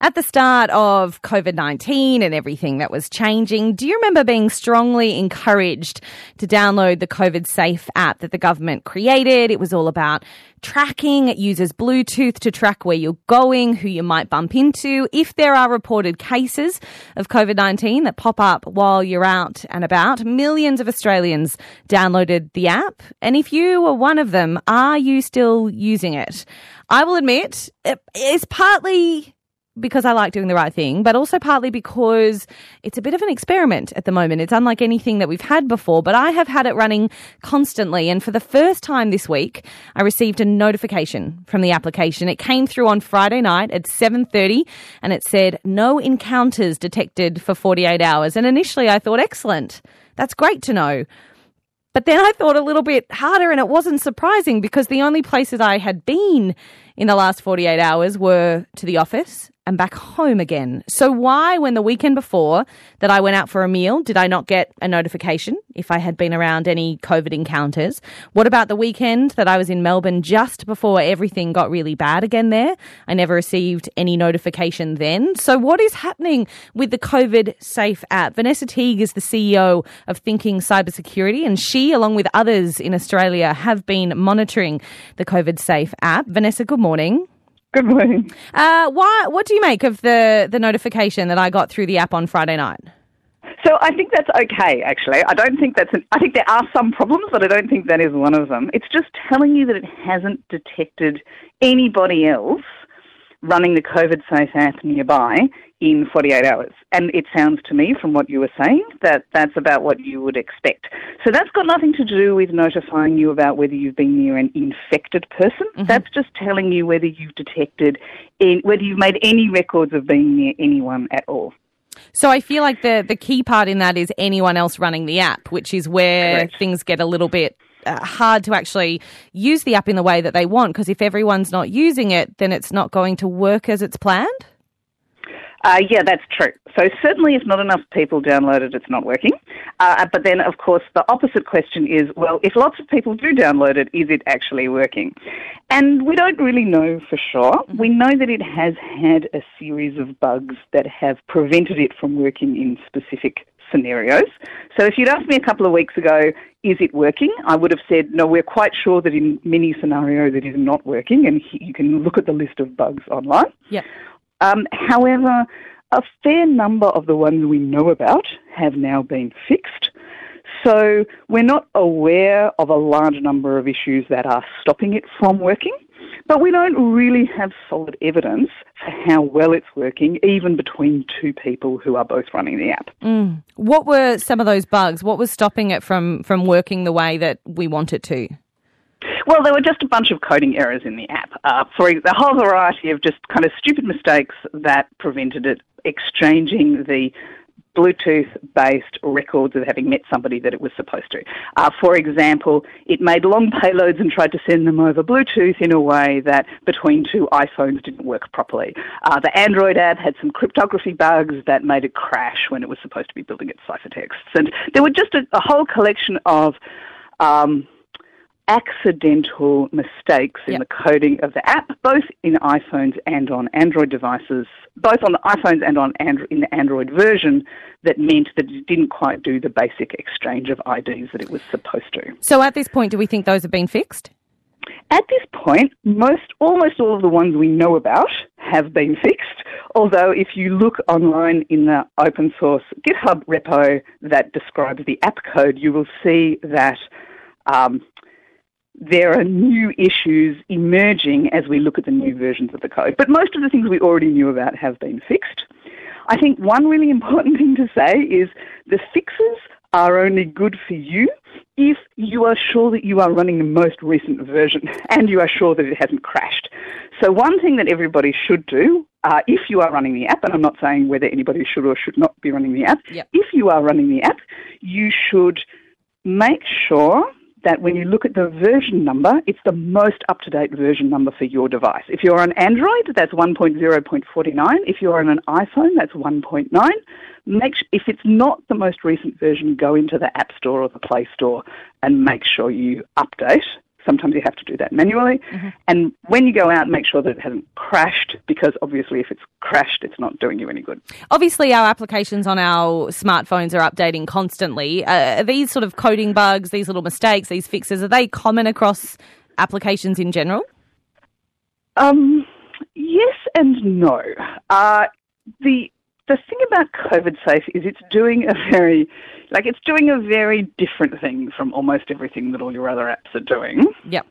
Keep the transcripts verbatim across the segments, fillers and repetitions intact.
At the start of COVID nineteen and everything that was changing, do you remember being strongly encouraged to download the COVID Safe app that the government created? It was all about tracking. It uses Bluetooth to track where you're going, who you might bump into. If there are reported cases of COVID nineteen that pop up while you're out and about, millions of Australians downloaded the app. And if you were one of them, are you still using it? I will admit, it's partly because I like doing the right thing, but also partly because it's a bit of an experiment at the moment. It's unlike anything that we've had before, but I have had it running constantly. And for the first time this week, I received a notification from the application. It came through on Friday night at seven thirty and it said, no encounters detected for forty-eight hours. And initially I thought, excellent, that's great to know. But then I thought a little bit harder, and it wasn't surprising because the only places I had been in the last forty-eight hours were to the office and back home again. So why, when the weekend before that I went out for a meal, did I not get a notification if I had been around any COVID encounters? What about the weekend that I was in Melbourne just before everything got really bad again there? I never received any notification then. So what is happening with the COVID Safe app? Vanessa Teague is the C E O of Thinking Cybersecurity, and she, along with others in Australia, have been monitoring the COVID Safe app. Vanessa, good morning. Good morning. Uh, why, what do you make of the, the notification that I got through the app on Friday night? So I think that's okay, actually. I don't think that's an, I think there are some problems, but I don't think that is one of them. It's just telling you that it hasn't detected anybody else running the COVID Safe app nearby in forty-eight hours. And it sounds to me, from what you were saying, that that's about what you would expect. So that's got nothing to do with notifying you about whether you've been near an infected person. Mm-hmm. That's just telling you whether you've detected, in, whether you've made any records of being near anyone at all. So I feel like the, the key part in that is anyone else running the app, which is where Correct. things get a little bit uh, hard to actually use the app in the way that they want, because if everyone's not using it, then it's not going to work as it's planned? Uh, yeah, that's true. So certainly if not enough people download it, it's not working. Uh, but then, of course, the opposite question is, well, if lots of people do download it, is it actually working? And we don't really know for sure. We know that it has had a series of bugs that have prevented it from working in specific scenarios. So if you'd asked me a couple of weeks ago, is it working? I would have said, no, we're quite sure that in many scenarios it is not working, and you can look at the list of bugs online. Yeah. Um, however, a fair number of the ones we know about have now been fixed. So we're not aware of a large number of issues that are stopping it from working, but we don't really have solid evidence for how well it's working, even between two people who are both running the app. Mm. What were some of those bugs? What was stopping it from, from working the way that we want it to? Well, there were just a bunch of coding errors in the app uh, for a whole variety of just kind of stupid mistakes that prevented it exchanging the Bluetooth-based records of having met somebody that it was supposed to. Uh, for example, it made long payloads and tried to send them over Bluetooth in a way that between two iPhones didn't work properly. Uh, the Android app had some cryptography bugs that made it crash when it was supposed to be building its ciphertexts. And there were just a, a whole collection of Um, accidental mistakes in yep. the coding of the app, both in iPhones and on Android devices, both on the iPhones and on Android, in the Android version, that meant that it didn't quite do the basic exchange of I Ds that it was supposed to. So at this point, do we think those have been fixed? At this point, most, almost all of the ones we know about have been fixed, although if you look online in the open source GitHub repo that describes the app code, you will see that um, there are new issues emerging as we look at the new versions of the code. But most of the things we already knew about have been fixed. I think one really important thing to say is the fixes are only good for you if you are sure that you are running the most recent version and you are sure that it hasn't crashed. So one thing that everybody should do, uh, if you are running the app, and I'm not saying whether anybody should or should not be running the app, yep. if you are running the app, you should make sure that when you look at the version number, it's the most up-to-date version number for your device. If you're on Android, that's one point zero point forty-nine. If you're on an iPhone, that's one point nine. Make sh- if it's not the most recent version, go into the App Store or the Play Store and make sure you update Sometimes you have to do that manually. Mm-hmm. And when you go out, make sure that it hasn't crashed, because obviously if it's crashed, it's not doing you any good. Obviously, our applications on our smartphones are updating constantly. Uh, are these sort of coding bugs, these little mistakes, these fixes, are they common across applications in general? Um, yes and no. Uh, the the thing about COVID Safe is it's doing a very, like it's doing a very different thing from almost everything that all your other apps are doing. Yep.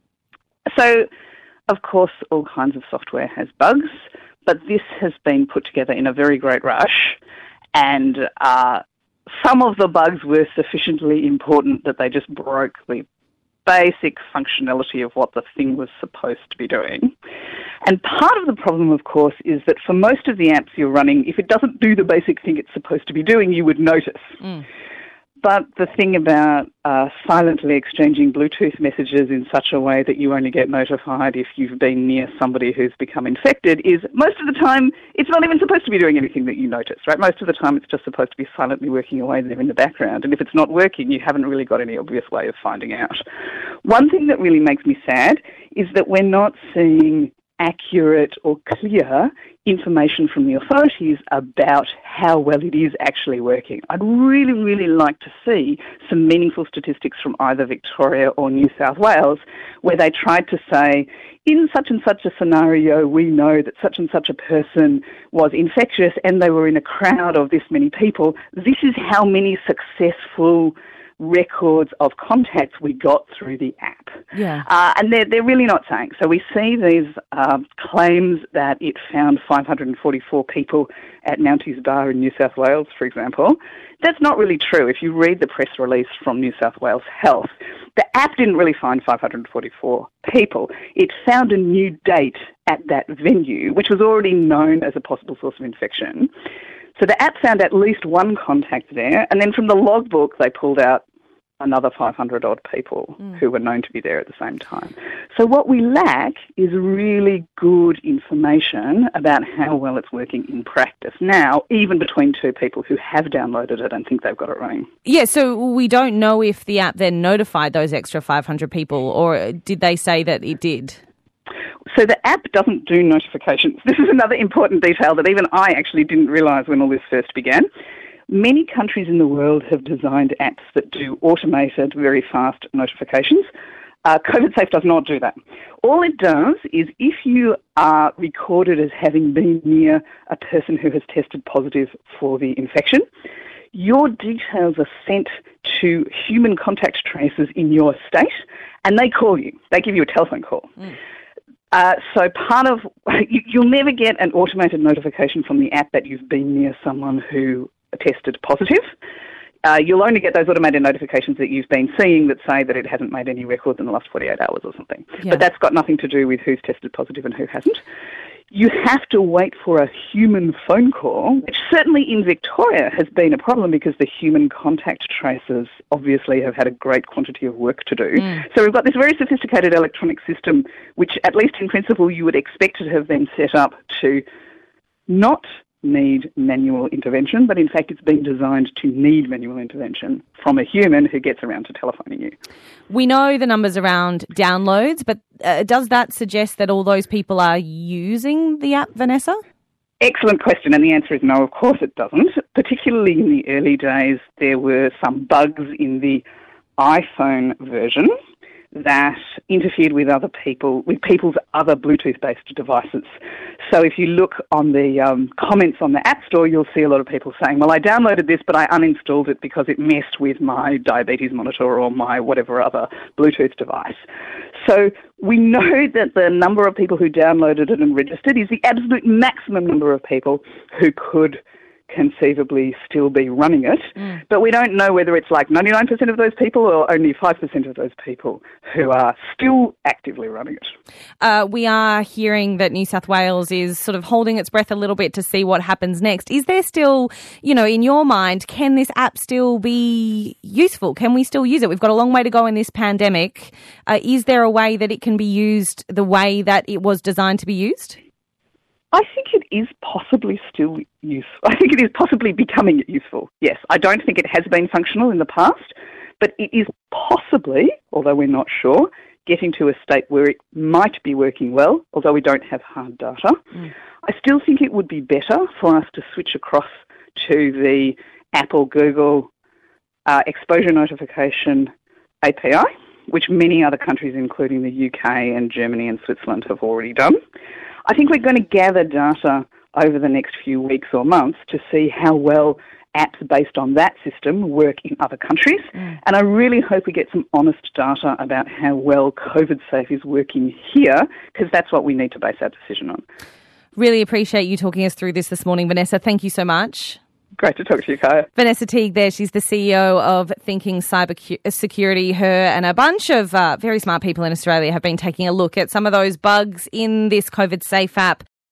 So, of course, all kinds of software has bugs, but this has been put together in a very great rush, and uh, some of the bugs were sufficiently important that they just broke the basic functionality of what the thing was supposed to be doing. And part of the problem, of course, is that for most of the apps you're running, if it doesn't do the basic thing it's supposed to be doing, you would notice. Mm. But the thing about uh, silently exchanging Bluetooth messages in such a way that you only get notified if you've been near somebody who's become infected is most of the time it's not even supposed to be doing anything that you notice, right? Most of the time it's just supposed to be silently working away there in the background. And if it's not working, you haven't really got any obvious way of finding out. One thing that really makes me sad is that we're not seeing accurate or clear information from the authorities about how well it is actually working. I'd really, really like to see some meaningful statistics from either Victoria or New South Wales where they tried to say, in such and such a scenario, we know that such and such a person was infectious and they were in a crowd of this many people. This is how many successful records of contacts we got through the app. Yeah. Uh, and they're, they're really not saying. So we see these um, claims that it found five hundred forty-four people at Mounties Bar in New South Wales, for example. That's not really true. If you read the press release from New South Wales Health, the app didn't really find five hundred forty-four people. It found a new date at that venue, which was already known as a possible source of infection. So the app found at least one contact there, and then from the logbook they pulled out another five hundred odd people mm. who were known to be there at the same time. So what we lack is really good information about how well it's working in practice now, even between two people who have downloaded it and think they've got it running. Yeah, so we don't know if the app then notified those extra five hundred people, or did they say that it did? So the app doesn't do notifications. This is another important detail that even I actually didn't realise when all this first began. Many countries in the world have designed apps that do automated, very fast notifications. Uh, COVID Safe does not do that. All it does is if you are recorded as having been near a person who has tested positive for the infection, your details are sent to human contact tracers in your state, and they call you. They give you a telephone call. Mm. Uh, so part of, you, you'll never get an automated notification from the app that you've been near someone who tested positive. Uh, you'll only get those automated notifications that you've been seeing that say that it hasn't made any records in the last forty-eight hours or something. Yeah. But that's got nothing to do with who's tested positive and who hasn't. You have to wait for a human phone call, which certainly in Victoria has been a problem because the human contact tracers obviously have had a great quantity of work to do. Mm. So we've got this very sophisticated electronic system, which at least in principle you would expect to have been set up to not need manual intervention, but in fact it's been designed to need manual intervention from a human who gets around to telephoning you. We know the numbers around downloads, but uh, does that suggest that all those people are using the app, Vanessa? Excellent question, and the answer is no, of course it doesn't. Particularly in the early days, there were some bugs in the iPhone version that interfered with other people, with people's other Bluetooth-based devices. So if you look on the um, comments on the App Store, you'll see a lot of people saying, well, I downloaded this, but I uninstalled it because it messed with my diabetes monitor or my whatever other Bluetooth device. So we know that the number of people who downloaded it and registered is the absolute maximum number of people who could conceivably still be running it, mm. but we don't know whether it's like ninety-nine percent of those people or only five percent of those people who are still actively running it. Uh, we are hearing that New South Wales is sort of holding its breath a little bit to see what happens next. Is there still, you know, in your mind, can this app still be useful? Can we still use it? We've got a long way to go in this pandemic. Uh, is there a way that it can be used the way that it was designed to be used? I think it is possibly still useful. I think it is possibly becoming useful, yes. I don't think it has been functional in the past, but it is possibly, although we're not sure, getting to a state where it might be working well, although we don't have hard data. Mm. I still think it would be better for us to switch across to the Apple, Google uh, exposure notification A P I, which many other countries, including the U K and Germany and Switzerland, have already done. I think we're going to gather data over the next few weeks or months to see how well apps based on that system work in other countries. Mm. And I really hope we get some honest data about how well COVID Safe is working here, because that's what we need to base our decision on. Really appreciate you talking us through this this morning, Vanessa. Thank you so much. Great to talk to you, Kaya. Vanessa Teague there. She's the C E O of Thinking Cyber Security. Her and a bunch of uh, very smart people in Australia have been taking a look at some of those bugs in this COVID Safe app